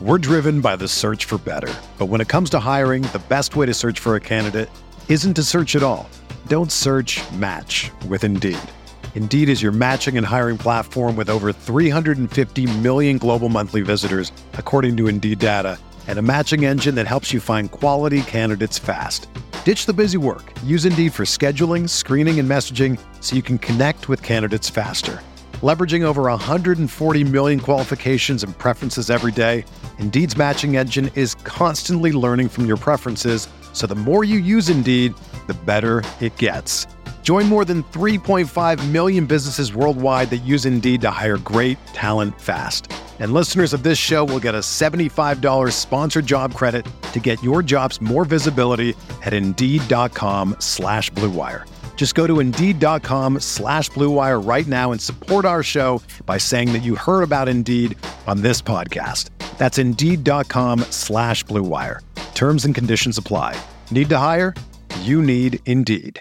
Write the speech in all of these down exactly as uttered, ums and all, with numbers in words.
We're driven by the search for better. But when it comes to hiring, the best way to search for a candidate isn't to search at all. Don't search, match with Indeed. Indeed is your matching and hiring platform with over three hundred fifty million global monthly visitors, according to Indeed data, and a matching engine that helps you find quality candidates fast. Ditch the busy work. Use Indeed for scheduling, screening, and messaging so you can connect with candidates faster. Leveraging over one hundred forty million qualifications and preferences every day, Indeed's matching engine is constantly learning from your preferences, so the more you use Indeed, the better it gets. Join more than three point five million businesses worldwide that use Indeed to hire great talent fast. And listeners of this show will get a seventy-five dollars sponsored job credit to get your jobs more visibility at Indeed.com slash Blue Wire. Just go to Indeed.com slash Blue Wire right now and support our show by saying that you heard about Indeed on this podcast. That's Indeed.com slash Blue Wire. Terms and conditions apply. Need to hire? You need Indeed.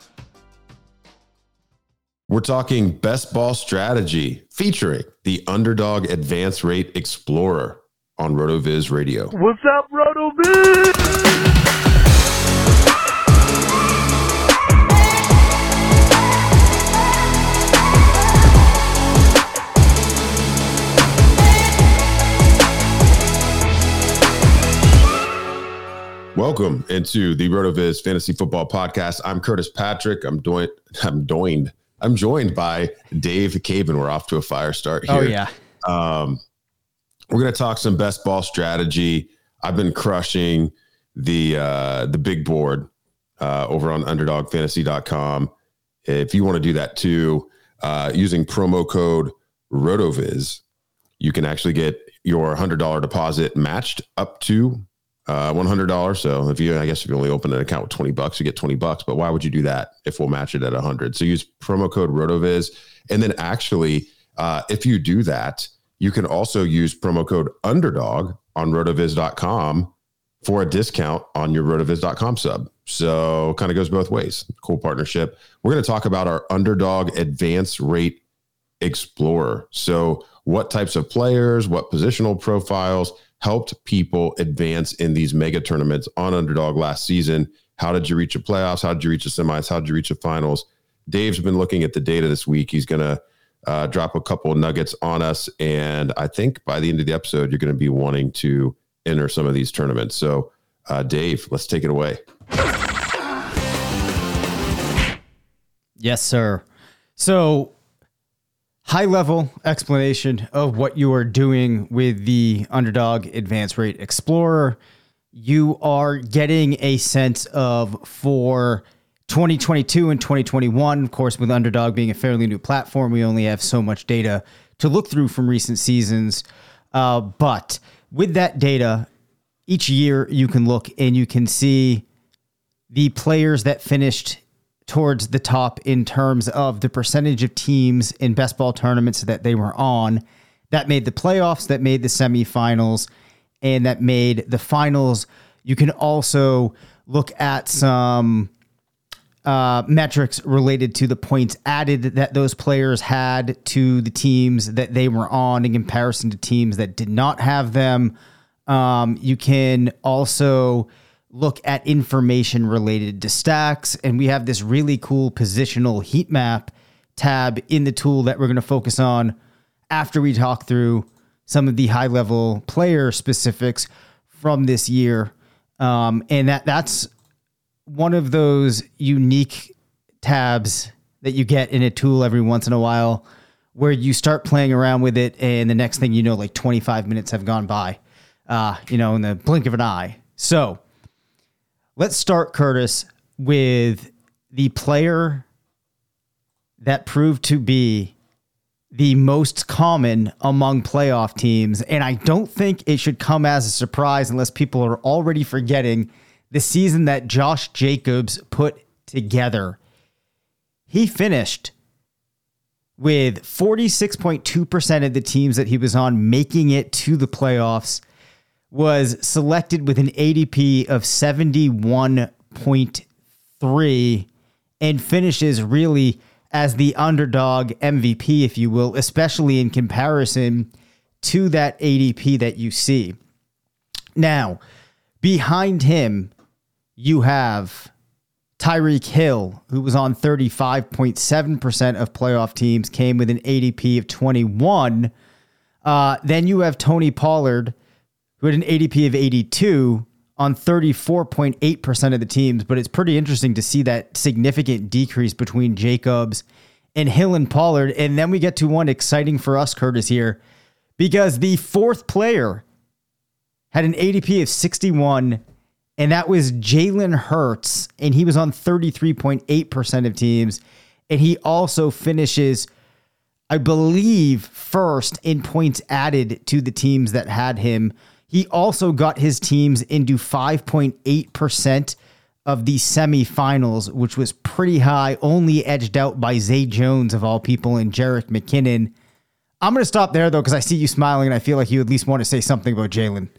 We're talking best ball strategy featuring the Underdog Advance Rate Explorer on RotoViz Radio. What's up, RotoViz? Welcome into the RotoViz Fantasy Football Podcast. I'm Curtis Patrick. I'm joined. I'm joined. I'm joined by Dave Caban. We're off to a fire start here. Oh yeah. Um, we're going to talk some best ball strategy. I've been crushing the uh, the big board uh, over on underdog fantasy dot com. If you want to do that too, uh, using promo code RotoViz, you can actually get your one hundred dollars deposit matched up to Uh, one hundred dollars. So if you, I guess if you only open an account with twenty bucks, you get twenty bucks, but why would you do that if we'll match it at a hundred? So use promo code RotoViz. And then actually, uh, if you do that, you can also use promo code underdog on rotoviz dot com for a discount on your rotoviz dot com sub. So kind of goes both ways. Cool partnership. We're going to talk about our Underdog Advance Rate Explorer. So what types of players, what positional profiles helped people advance in these mega tournaments on Underdog last season? How did you reach the playoffs? How did you reach the semis? How did you reach the finals? Dave's been looking at the data this week. He's going to uh, drop a couple of nuggets on us. And I think by the end of the episode, you're going to be wanting to enter some of these tournaments. So uh, Dave, let's take it away. Yes, sir. So high-level explanation of what you are doing with the Underdog Advance Rate Explorer. You are getting a sense of, for twenty twenty-two and twenty twenty-one, of course, with Underdog being a fairly new platform, we only have so much data to look through from recent seasons. Uh, but with that data, each year you can look and you can see the players that finished towards the top in terms of the percentage of teams in best ball tournaments that they were on that made the playoffs, that made the semifinals, and that made the finals. You can also look at some uh, metrics related to the points added that those players had to the teams that they were on in comparison to teams that did not have them. Um, you can also look at information related to stacks, and we have this really cool positional heat map tab in the tool that we're going to focus on after we talk through some of the high level player specifics from this year. Um, and that that's one of those unique tabs that you get in a tool every once in a while where you start playing around with it, and the next thing you know, like twenty-five minutes have gone by, uh, you know, in the blink of an eye. So let's start, Curtis, with the player that proved to be the most common among playoff teams. And I don't think it should come as a surprise unless people are already forgetting the season that Josh Jacobs put together. He finished with forty-six point two percent of the teams that he was on making it to the playoffs, was selected with an A D P of seventy-one point three, and finishes really as the underdog M V P, if you will, especially in comparison to that A D P that you see. Now, behind him, you have Tyreek Hill, who was on thirty-five point seven percent of playoff teams, came with an A D P of twenty-one. Uh, then you have Tony Pollard, who had an A D P of eighty-two on thirty-four point eight percent of the teams. But it's pretty interesting to see that significant decrease between Jacobs and Hill and Pollard. And then we get to one exciting for us, Curtis, here, because the fourth player had an A D P of sixty-one, and that was Jalen Hurts, and he was on thirty-three point eight percent of teams. And he also finishes, I believe, first in points added to the teams that had him. He also got his teams into five point eight percent of the semifinals, which was pretty high, only edged out by Zay Jones, of all people, and Jerick McKinnon. I'm going to stop there, though, because I see you smiling, and I feel like you at least want to say something about Jalen.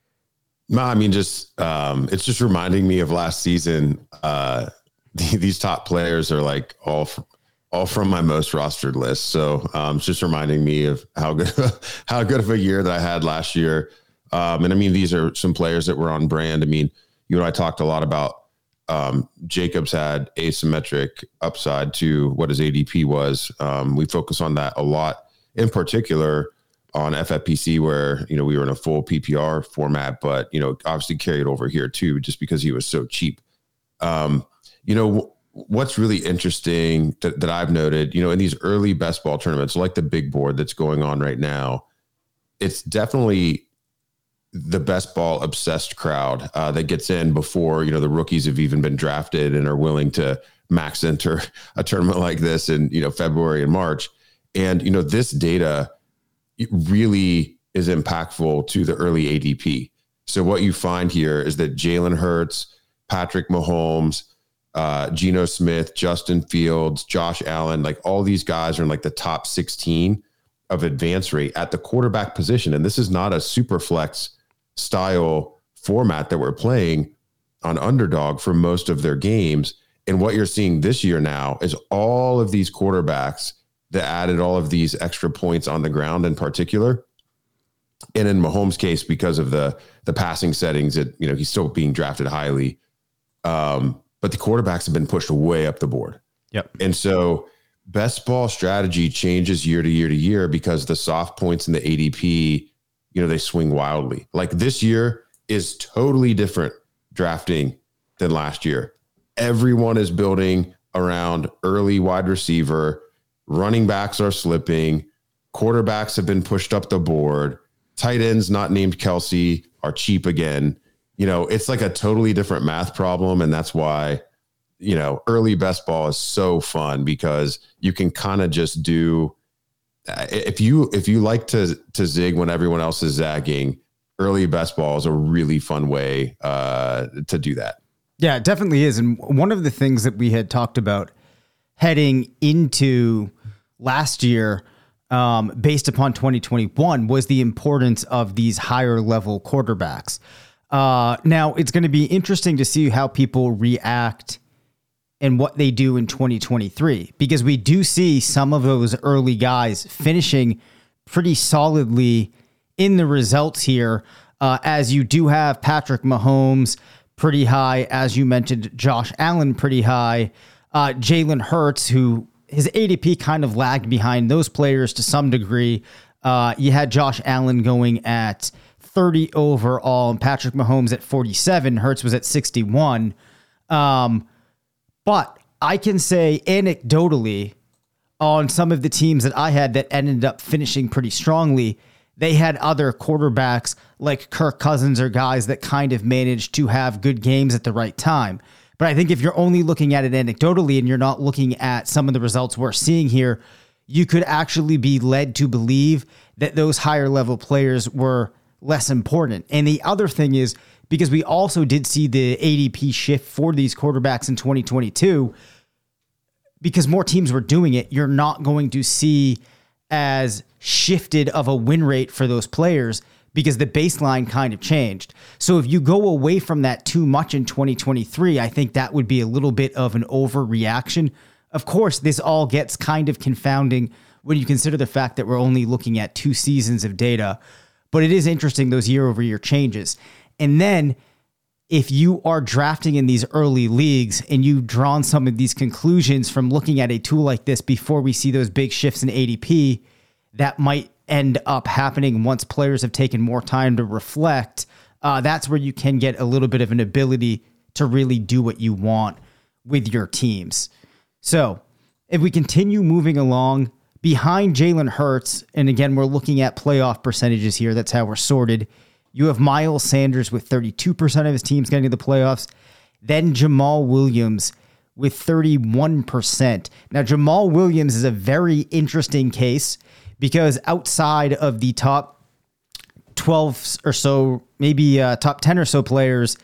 No, I mean, just um, it's just reminding me of last season. Uh, these top players are like all from, all from my most rostered list. So um, it's just reminding me of how good how good of a year that I had last year. Um, and I mean, these are some players that were on brand. I mean, you and I talked a lot about um, Jacobs had asymmetric upside to what his A D P was. Um, we focus on that a lot, in particular on F F P C, where, you know, we were in a full P P R format, but, you know, obviously carried over here too, just because he was so cheap. Um, you know, w- what's really interesting that, that I've noted, you know, in these early best ball tournaments, like the big board that's going on right now, it's definitely the best ball obsessed crowd uh, that gets in before, you know, the rookies have even been drafted and are willing to max enter a tournament like this in, you know, February and March. And, you know, this data, it really is impactful to the early A D P. So what you find here is that Jalen Hurts, Patrick Mahomes, uh, Geno Smith, Justin Fields, Josh Allen, like all these guys are in like the top sixteen of advance rate at the quarterback position. And this is not a super flex style format that we're playing on Underdog for most of their games. And what you're seeing this year now is all of these quarterbacks that added all of these extra points on the ground in particular. And in Mahomes' case, because of the the passing settings, it, you know, he's still being drafted highly. Um, but the quarterbacks have been pushed way up the board. Yep. And so best ball strategy changes year to year to year because the soft points in the A D P, you know, they swing wildly. Like this year is totally different drafting than last year. Everyone is building around early wide receiver. Running backs are slipping. Quarterbacks have been pushed up the board. Tight ends not named Kelsey are cheap again. You know, it's like a totally different math problem. And that's why, you know, early best ball is so fun because you can kind of just do, if you, if you like to, to zig when everyone else is zagging, early best ball is a really fun way uh, to do that. Yeah, it definitely is. And one of the things that we had talked about heading into last year, um, based upon twenty twenty-one, was the importance of these higher level quarterbacks. Uh, now, it's going to be interesting to see how people react and what they do in twenty twenty-three, because we do see some of those early guys finishing pretty solidly in the results here, uh, as you do have Patrick Mahomes pretty high, as you mentioned, Josh Allen pretty high, uh, Jalen Hurts, who his A D P kind of lagged behind those players to some degree. Uh, you had Josh Allen going at thirty overall and Patrick Mahomes at forty-seven. Hurts was at sixty-one. Um, but I can say anecdotally on some of the teams that I had that ended up finishing pretty strongly, they had other quarterbacks like Kirk Cousins or guys that kind of managed to have good games at the right time. But I think if you're only looking at it anecdotally and you're not looking at some of the results we're seeing here, you could actually be led to believe that those higher level players were less important. And the other thing is, because we also did see the A D P shift for these quarterbacks in twenty twenty-two, because more teams were doing it, you're not going to see as shifted of a win rate for those players because the baseline kind of changed. So if you go away from that too much in twenty twenty-three, I think that would be a little bit of an overreaction. Of course, this all gets kind of confounding when you consider the fact that we're only looking at two seasons of data, but it is interesting, those year over year changes. And then if you are drafting in these early leagues and you've drawn some of these conclusions from looking at a tool like this before we see those big shifts in A D P, that might end up happening once players have taken more time to reflect. Uh, that's where you can get a little bit of an ability to really do what you want with your teams. So if we continue moving along behind Jalen Hurts, and again, we're looking at playoff percentages here. That's how we're sorted. You have Miles Sanders with thirty-two percent of his teams getting to the playoffs. Then Jamal Williams with thirty-one percent. Now, Jamal Williams is a very interesting case because outside of the top twelve or so, maybe uh, top ten or so players,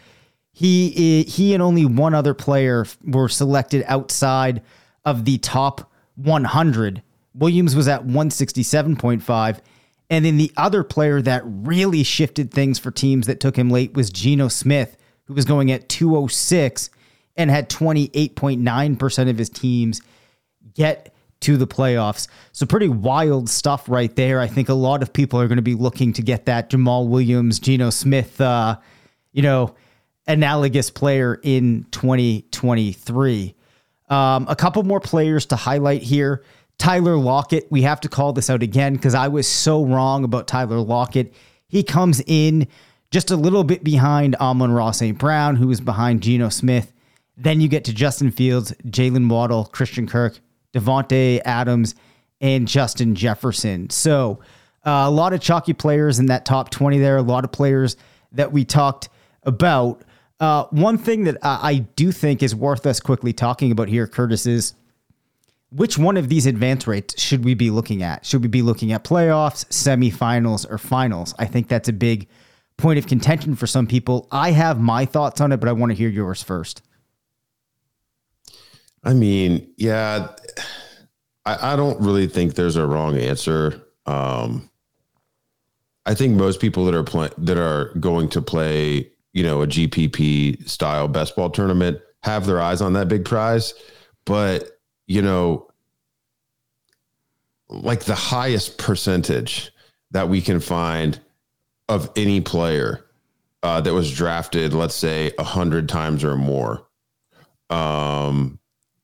he he and only one other player were selected outside of the top one hundred. Williams was at one sixty-seven point five. And then the other player that really shifted things for teams that took him late was Geno Smith, who was going at two oh six and had twenty-eight point nine percent of his teams get to the playoffs. So pretty wild stuff right there. I think a lot of people are going to be looking to get that Jamal Williams, Geno Smith, uh, you know, analogous player in twenty twenty-three. Um, a couple more players to highlight here. Tyler Lockett, we have to call this out again because I was so wrong about Tyler Lockett. He comes in just a little bit behind Amon-Ra Saint Brown, who is behind Geno Smith. Then you get to Justin Fields, Jalen Waddle, Christian Kirk, Devontae Adams, and Justin Jefferson. So uh, a lot of chalky players in that top twenty there, a lot of players that we talked about. Uh, one thing that I, I do think is worth us quickly talking about here, Curtis, is which one of these advance rates should we be looking at? Should we be looking at playoffs, semifinals, or finals? I think that's a big point of contention for some people. I have my thoughts on it, but I want to hear yours first. I mean, yeah, I, I don't really think there's a wrong answer. Um, I think most people that are playing that are going to play, you know, a G P P style best ball tournament have their eyes on that big prize, but you know, like the highest percentage that we can find of any player uh, that was drafted, let's say a hundred times or more, um,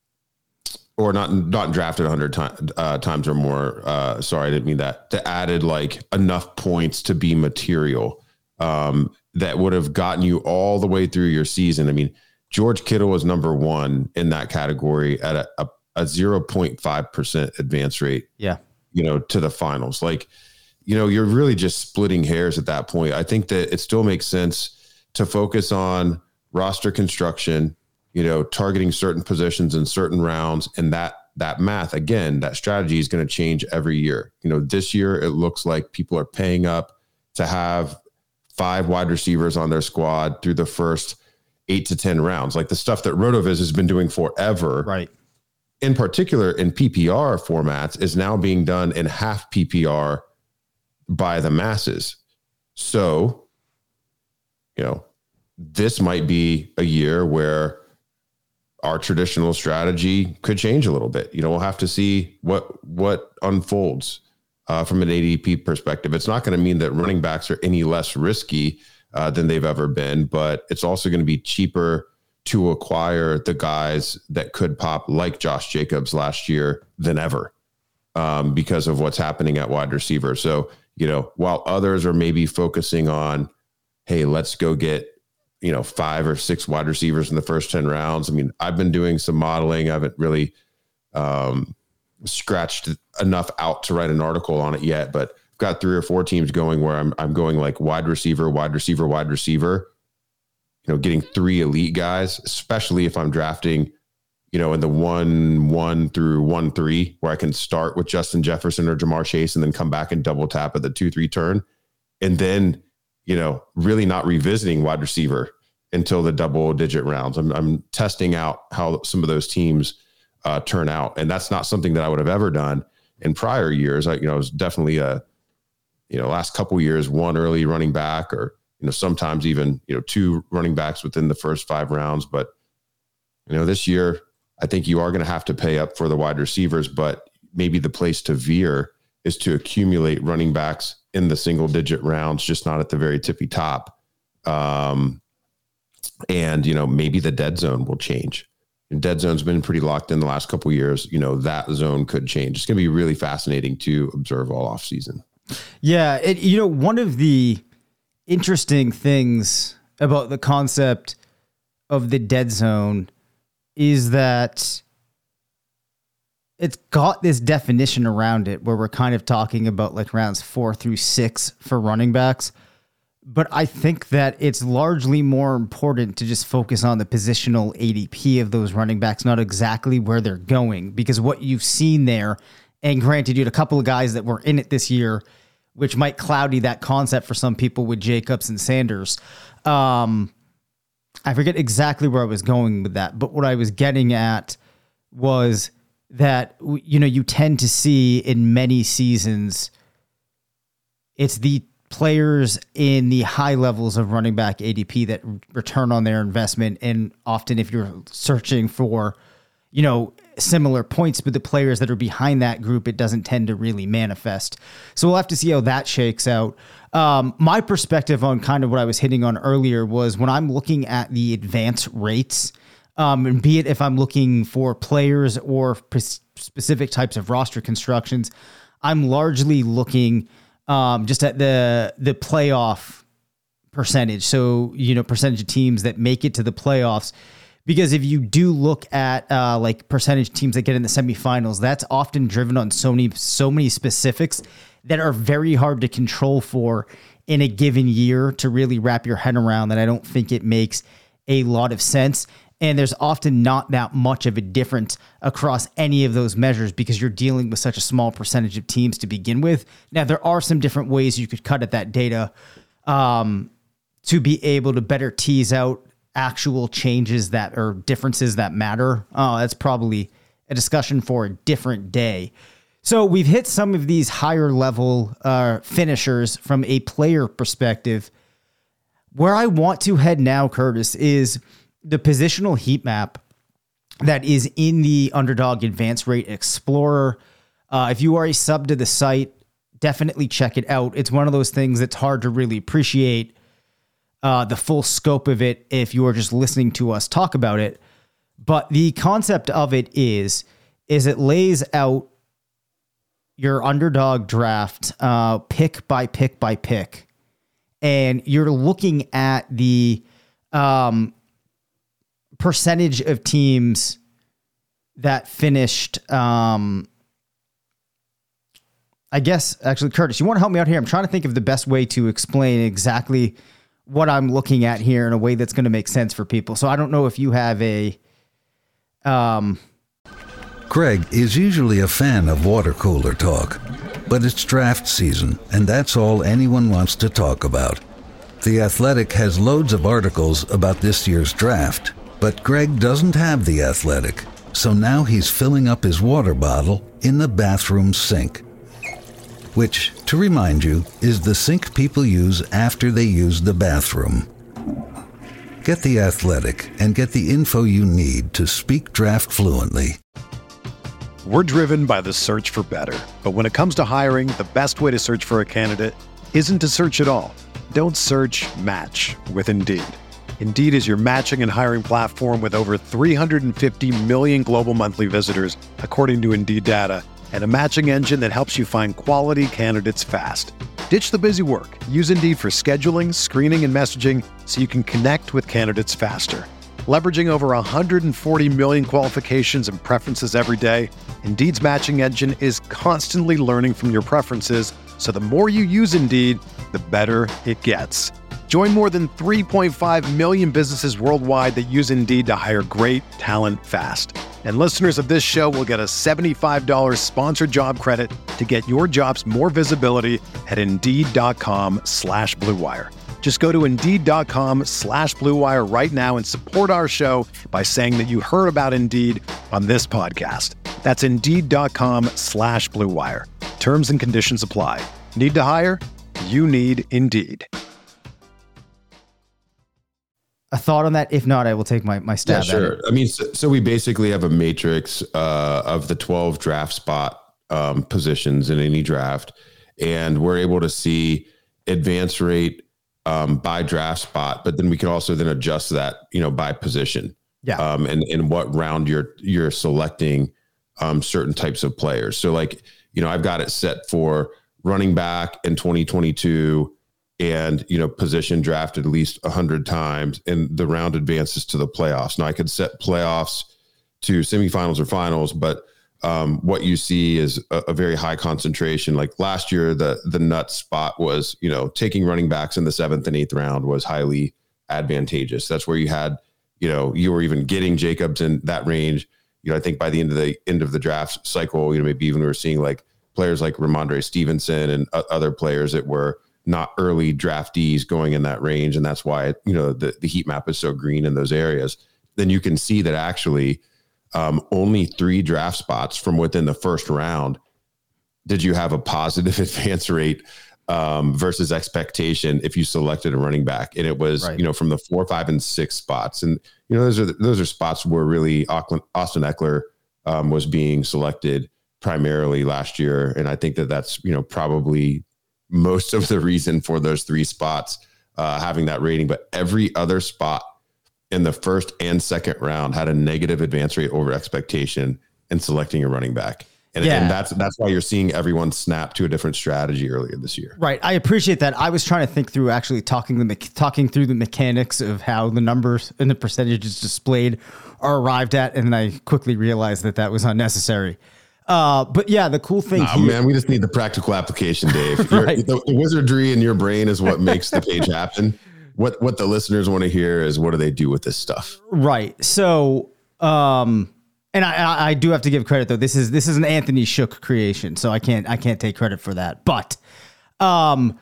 or not, not drafted a hundred time, uh, times or more. Uh, sorry, I didn't mean that. That added like enough points to be material um, that would have gotten you all the way through your season. I mean, George Kittle was number one in that category at a, a a zero point five percent advance rate, yeah, you know, to the finals. Like, you know, you're really just splitting hairs at that point. I think that it still makes sense to focus on roster construction, you know, targeting certain positions in certain rounds. And that, that math, again, that strategy is going to change every year. You know, this year it looks like people are paying up to have five wide receivers on their squad through the first eight to ten rounds, like the stuff that RotoViz has been doing forever. Right. In particular, in P P R formats, is now being done in half P P R by the masses. So, you know, this might be a year where our traditional strategy could change a little bit. You know, we'll have to see what what unfolds uh, from an A D P perspective. It's not going to mean that running backs are any less risky uh, than they've ever been, but it's also going to be cheaper to acquire the guys that could pop like Josh Jacobs last year than ever um, because of what's happening at wide receiver. So, you know, while others are maybe focusing on, hey, let's go get, you know, five or six wide receivers in the first ten rounds. I mean, I've been doing some modeling. I haven't really um, scratched enough out to write an article on it yet, but I've got three or four teams going where I'm, I'm going like wide receiver, wide receiver, wide receiver, you know, getting three elite guys, especially if I'm drafting, you know, in the one, one through one, three, where I can start with Justin Jefferson or Jamar Chase and then come back and double tap at the two, three turn. And then, you know, really not revisiting wide receiver until the double digit rounds. I'm, I'm testing out how some of those teams uh, turn out. And that's not something that I would have ever done in prior years. I, you know, it was definitely a, you know, last couple years, one early running back, or, you know, sometimes even, you know, two running backs within the first five rounds. But, you know, this year, I think you are going to have to pay up for the wide receivers, but maybe the place to veer is to accumulate running backs in the single digit rounds, just not at the very tippy top, Um, and, you know, maybe the dead zone will change. And dead zone's been pretty locked in the last couple of years. You know, that zone could change. It's going to be really fascinating to observe all off season. Yeah. It, you know, one of the interesting things about the concept of the dead zone is that it's got this definition around it where we're kind of talking about like rounds four through six for running backs. But I think that it's largely more important to just focus on the positional A D P of those running backs, not exactly where they're going, because what you've seen there, and granted, you had a couple of guys that were in it this year, which might cloudy that concept for some people with Jacobs and Sanders. Um, I forget exactly where I was going with that, but what I was getting at was that, you know, you tend to see in many seasons, it's the players in the high levels of running back A D P that return on their investment. And often if you're searching for, you know, similar points with the players that are behind that group, it doesn't tend to really manifest. So we'll have to see how that shakes out. Um, my perspective on kind of what I was hitting on earlier was when I'm looking at the advance rates, um, and be it if I'm looking for players or p- specific types of roster constructions, I'm largely looking Um, just at the the playoff percentage. So, you know, percentage of teams that make it to the playoffs. Because if you do look at uh, like percentage teams that get in the semifinals, that's often driven on so many, so many specifics that are very hard to control for in a given year to really wrap your head around, that I don't think it makes a lot of sense. And there's often not that much of a difference across any of those measures because you're dealing with such a small percentage of teams to begin with. Now, there are some different ways you could cut at that data um, to be able to better tease out actual changes that or differences that matter. Oh, that's probably a discussion for a different day. So we've hit some of these higher level uh, finishers from a player perspective. Where I want to head now, Curtis, is the positional heat map that is in the Underdog Advance Rate Explorer. Uh, if you are a sub to the site, definitely check it out. It's one of those things that's hard to really appreciate uh, the full scope of it if you are just listening to us talk about it. But the concept of it is, is it lays out your underdog draft uh, pick by pick by pick. And you're looking at the um, percentage of teams that finished, um, I guess, actually, Curtis, you want to help me out here? I'm trying to think of the best way to explain exactly what I'm looking at here in a way that's going to make sense for people. So I don't know if you have a... Um, Greg is usually a fan of water cooler talk, but it's draft season, and that's all anyone wants to talk about. The Athletic has loads of articles about this year's draft, but Greg doesn't have The Athletic, so now he's filling up his water bottle in the bathroom sink. Which, to remind you, is the sink people use after they use the bathroom. Get The Athletic and get the info you need to speak draft fluently. We're driven by the search for better. But when it comes to hiring, the best way to search for a candidate isn't to search at all. Don't search, match with Indeed. Indeed is your matching and hiring platform with over three hundred fifty million global monthly visitors, according to Indeed data, and a matching engine that helps you find quality candidates fast. Ditch the busy work. Use Indeed for scheduling, screening, and messaging so you can connect with candidates faster. Leveraging over one hundred forty million qualifications and preferences every day, Indeed's matching engine is constantly learning from your preferences, so the more you use Indeed, the better it gets. Join more than three point five million businesses worldwide that use Indeed to hire great talent fast. And listeners of this show will get a seventy-five dollars sponsored job credit to get your jobs more visibility at Indeed.com slash Blue Wire. Just go to Indeed.com slash Blue Wire right now and support our show by saying that you heard about Indeed on this podcast. That's Indeed.com slash Blue Wire. Terms and conditions apply. Need to hire? You need Indeed. a thought on that? If not, I will take my, my stab yeah, sure. at it. I mean, so, so we basically have a matrix uh, of the twelve draft spot um, positions in any draft, and we're able to see advance rate um, by draft spot, but then we can also then adjust that, you know, by position. Yeah. Um, and, and what round you're, you're selecting um, certain types of players. So like, you know, I've got it set for running back in twenty twenty-two and, you know, position drafted at least a hundred times and the round advances to the playoffs. Now I could set playoffs to semifinals or finals, but um, what you see is a, a very high concentration. Like last year, the, the nut spot was, you know, taking running backs in the seventh and eighth round was highly advantageous. That's where you had, you know, you were even getting Jacobs in that range. You know, I think by the end of the end of the draft cycle, you know, maybe even we were seeing like players like Ramondre Stevenson and uh, other players that were not early draftees going in that range. And that's why, you know, the, the heat map is so green in those areas. Then you can see that actually um, only three draft spots from within the first round did you have a positive advance rate um, versus expectation if you selected a running back. And it was, right. you know, from the four, five, and six spots. And, you know, those are, those are spots where really Austin Ekeler um, was being selected primarily last year. And I think that that's, you know, probably most of the reason for those three spots uh, having that rating, but every other spot in the first and second round had a negative advance rate over expectation in selecting a running back. And, yeah. and that's that's why you're seeing everyone snap to a different strategy earlier this year. Right. I appreciate that. I was trying to think through actually talking the talking through the mechanics of how the numbers and the percentages displayed are arrived at, and then I quickly realized that that was unnecessary. Uh, but yeah, the cool thing nah, here, man, we just need the practical application, Dave. right. the, the wizardry in your brain is what makes the page happen. What what the listeners want to hear is what do they do with this stuff? Right. So, um, and I, I do have to give credit though. This is this is an Anthony Shook creation, so I can't I can't take credit for that. But, um,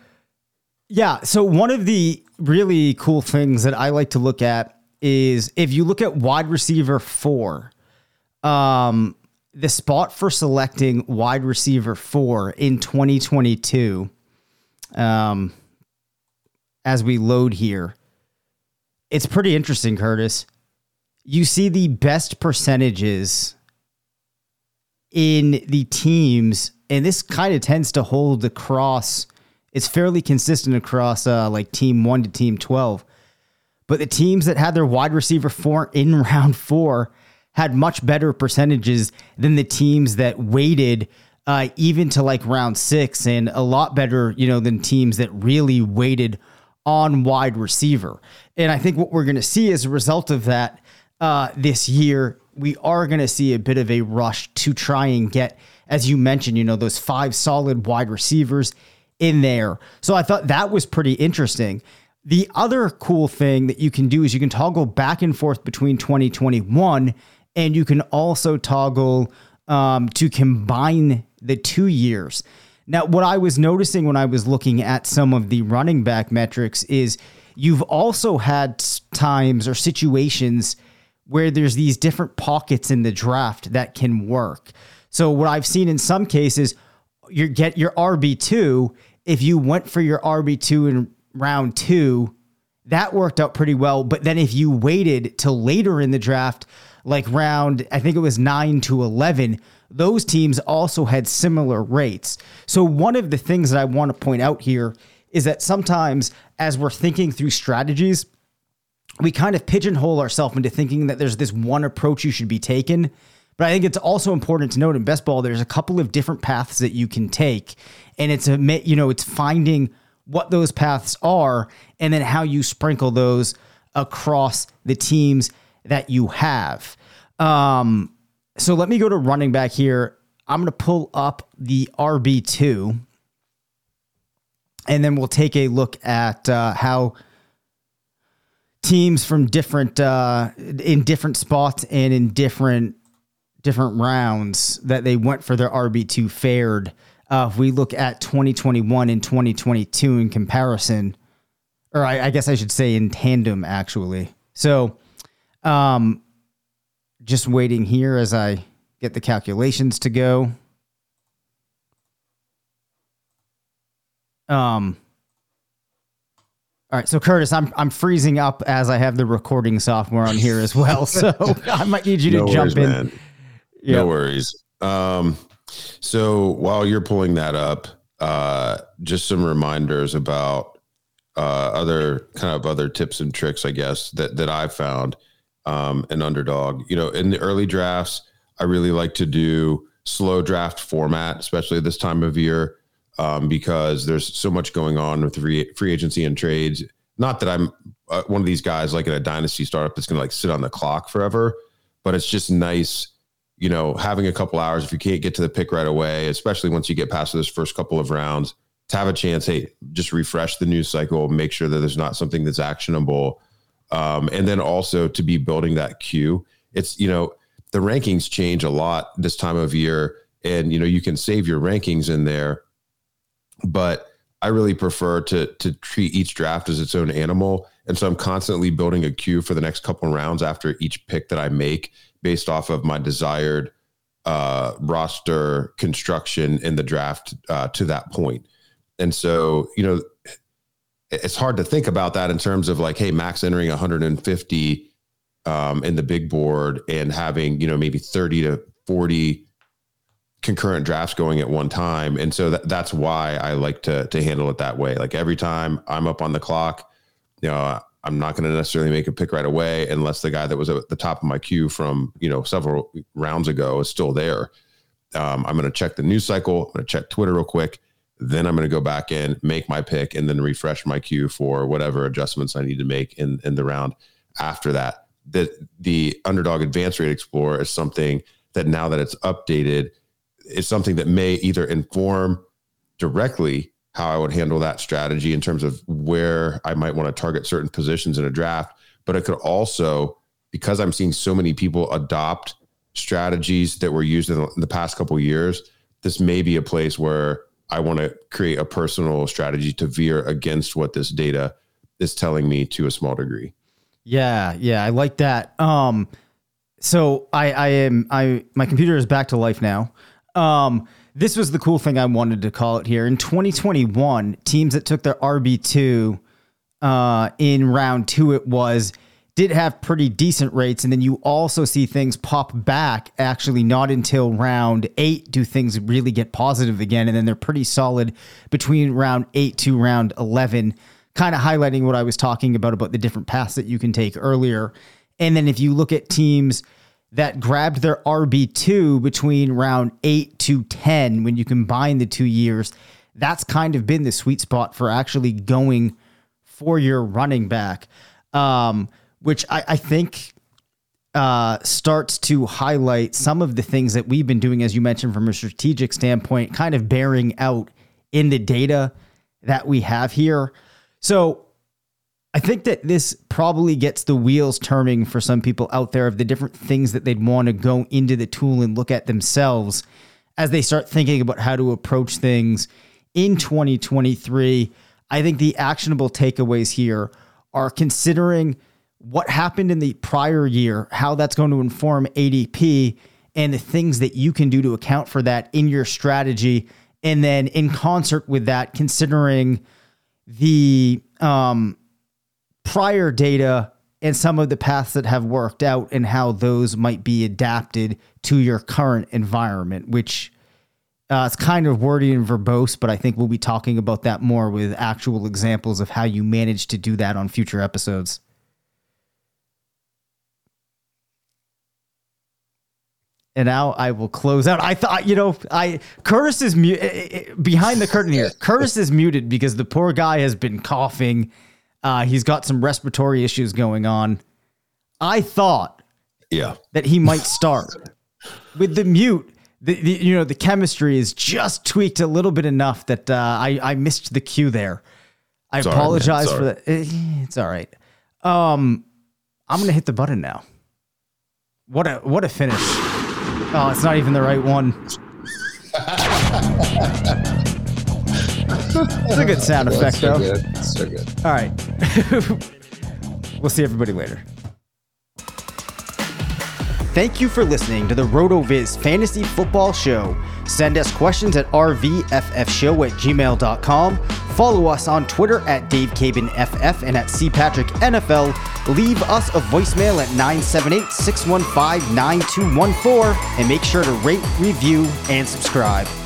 yeah. So one of the really cool things that I like to look at is if you look at wide receiver four, um, the spot for selecting wide receiver four in twenty twenty-two, um. as we load here, it's pretty interesting, Curtis. You see the best percentages in the teams, and this kind of tends to hold across, it's fairly consistent across uh, like team one to team twelve. But the teams that had their wide receiver four in round four had much better percentages than the teams that waited uh, even to like round six, and a lot better, you know, than teams that really waited on wide receiver. And I think what we're going to see as a result of that uh, this year, we are going to see a bit of a rush to try and get, as you mentioned, you know, those five solid wide receivers in there. So I thought that was pretty interesting. The other cool thing that you can do is you can toggle back and forth between twenty twenty-one, and you can also toggle um, to combine the two years. Now, what I was noticing when I was looking at some of the running back metrics is you've also had times or situations where there's these different pockets in the draft that can work. So what I've seen in some cases, you get your R B two. If you went for your R B two in round two, that worked out pretty well. But then if you waited till later in the draft, like round, I think it was nine to eleven, those teams also had similar rates. So one of the things that I want to point out here is that sometimes as we're thinking through strategies, we kind of pigeonhole ourselves into thinking that there's this one approach you should be taking. But I think it's also important to note in best ball, there's a couple of different paths that you can take. And it's a, you know, it's finding what those paths are and then how you sprinkle those across the teams that you have. Um, So let me go to running back here. I'm going to pull up the R B two, and then we'll take a look at uh, how teams from different uh, in different spots and in different different rounds that they went for their R B two fared. Uh, if we look at twenty twenty-one and twenty twenty-two in comparison, or I, I guess I should say in tandem, actually. So, um, just waiting here as I get the calculations to go. Um. All right, so Curtis, I'm I'm freezing up as I have the recording software on here as well, so I might need you to no jump worries, in. Man. Yep. No worries. Um, so while you're pulling that up, uh, just some reminders about uh, other kind of other tips and tricks, I guess, that, that I've found um, an underdog. You know, in the early drafts, I really like to do slow draft format, especially this time of year, um, because there's so much going on with free, free agency and trades. Not that I'm uh, one of these guys like in a dynasty startup that's going to like sit on the clock forever, but it's just nice, you know, having a couple hours if you can't get to the pick right away, especially once you get past those first couple of rounds, to have a chance, hey, just refresh the news cycle, make sure that there's not something that's actionable. Um, and then also to be building that queue. It's, you know, the rankings change a lot this time of year, and, you know, you can save your rankings in there, but I really prefer to, to treat each draft as its own animal. And so I'm constantly building a queue for the next couple of rounds after each pick that I make based off of my desired uh, roster construction in the draft uh, to that point. And so, you know, it's hard to think about that in terms of like, hey, max entering one hundred fifty um, in the big board and having, you know, maybe thirty to forty concurrent drafts going at one time. And so that, that's why I like to, to handle it that way. Like every time I'm up on the clock, you know, I'm not going to necessarily make a pick right away unless the guy that was at the top of my queue from, you know, several rounds ago is still there. Um, I'm going to check the news cycle. I'm going to check Twitter real quick. Then I'm going to go back in, make my pick, and then refresh my queue for whatever adjustments I need to make in, in the round after that. The, the Underdog Advanced Rate Explorer is something that now that it's updated, is something that may either inform directly how I would handle that strategy in terms of where I might want to target certain positions in a draft, but it could also, because I'm seeing so many people adopt strategies that were used in the past couple of years, this may be a place where I want to create a personal strategy to veer against what this data is telling me to a small degree. Yeah, yeah, I like that. Um, so I, I am, I my computer is back to life now. Um, this was the cool thing I wanted to call it here. In twenty twenty-one, teams that took their R B two uh, in round two, it was, did have pretty decent rates. And then you also see things pop back, actually not until round eight do things really get positive again. And then they're pretty solid between round eight to round eleven, kind of highlighting what I was talking about, about the different paths that you can take earlier. And then if you look at teams that grabbed their R B two between round eight to ten, when you combine the two years, that's kind of been the sweet spot for actually going for your running back, um, which I, I think uh, starts to highlight some of the things that we've been doing, as you mentioned, from a strategic standpoint, kind of bearing out in the data that we have here. So I think that this probably gets the wheels turning for some people out there of the different things that they'd want to go into the tool and look at themselves as they start thinking about how to approach things in twenty twenty-three. I think the actionable takeaways here are considering what happened in the prior year, how that's going to inform A D P, and the things that you can do to account for that in your strategy. And then in concert with that, considering the, um, prior data and some of the paths that have worked out and how those might be adapted to your current environment, which uh, it's kind of wordy and verbose, but I think we'll be talking about that more with actual examples of how you manage to do that on future episodes. And now I will close out. I thought, you know, I Curtis is mu- behind the curtain here. Curtis is muted because the poor guy has been coughing. Uh, he's got some respiratory issues going on. I thought yeah. that he might start. With the mute, the, the you know, the chemistry is just tweaked a little bit enough that uh, I, I missed the cue there. I Sorry, apologize man. for that. It's all right. Um, I'm going to hit the button now. What a what a finish. Oh, it's not even the right one. It's a good sound Well, effect, so though. Good. It's so good. All right. We'll see everybody later. Thank you for listening to the RotoViz Fantasy Football Show. Send us questions at r v f f show at gmail dot com. Follow us on Twitter at Dave Cabin F F and at C Patrick N F L. Leave us a voicemail at nine seven eight, six one five, nine two one four and make sure to rate, review, and subscribe.